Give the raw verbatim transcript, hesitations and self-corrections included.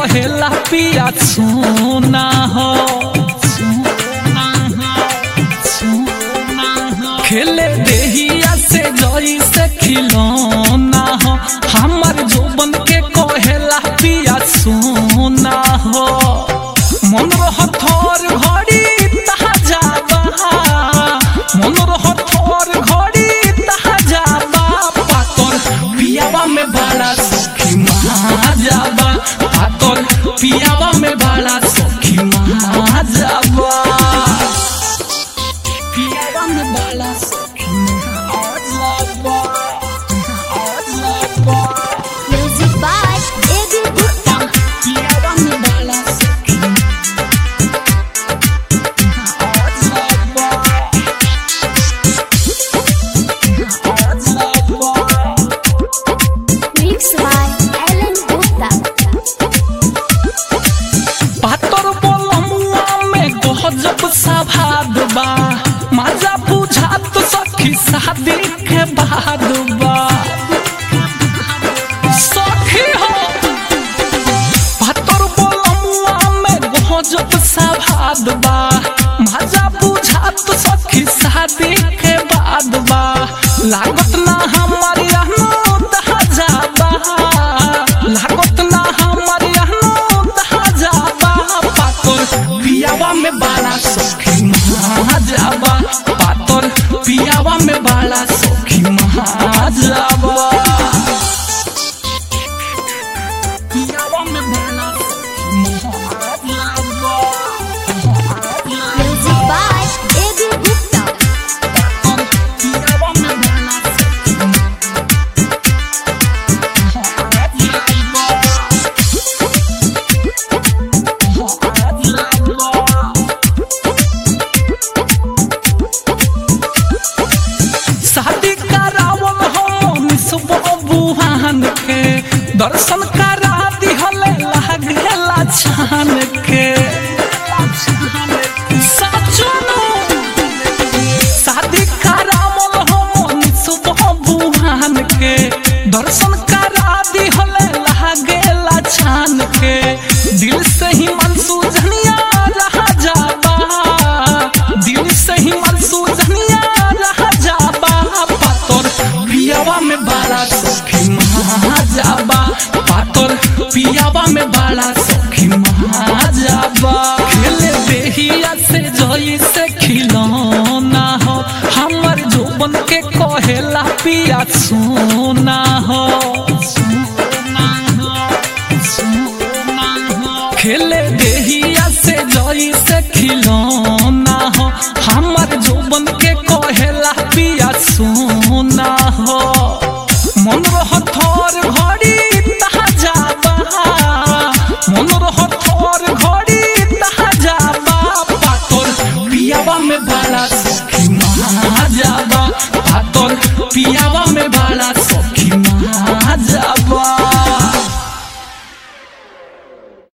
कहेला पिया सोना हो खेले देहिया से जई से खिलौना हो हमर जोबन के कहेला पिया सोना हो मन रहत थोर घड़ी ताजा बा मन रहत थोर घड़ी ताजा बा पातर पियावा में बड़ा सखी महाजा बा पातर पियावा में बड़ा सखी महाजा बा पियावा में बड़ा सखी महाजा बा Music by Eddie Gupta. पियावा में बड़ा सखी Mixed by Alan Gupta. पातर बोलमुआ में गजब सभाद बा मजा बुझात सखी शादी के बाद बा सखी हो पातर बोलमुआ में गजब सभाद बा मजा बुझात सखी शादी के बाद बा लागत ना हमार यहनो दहजा बा लागत ना हमार यहनो दहजा बा पातर पियावा में बड़ा सखी महाजा बा पातर पियावा में बड़ा सखी महाजा बा पियावा में बड़ा सखी महाजा बा Music by Eddie Gupta. पियावा में बड़ा सखी शादी करावल हम निसबो बुहान के दर्शन करा दिहले लागेला छान के साचो शादी करावल हम निसबो बुहान के दर्शन करा दिहले लागेला छान के दिल से ही मन सुझनिया रहा जाबा दिल से ही मन सुझनिया रहा जाबा पातर पियावा में बड़ा सखी महाजा बा पातर पियावा में बड़ा सखी महाजा बा खेले देहिया से जई से खिलौना हो हमर जोबन के कहेला पिया सोना हो खेले देहिया से जई से खिलौना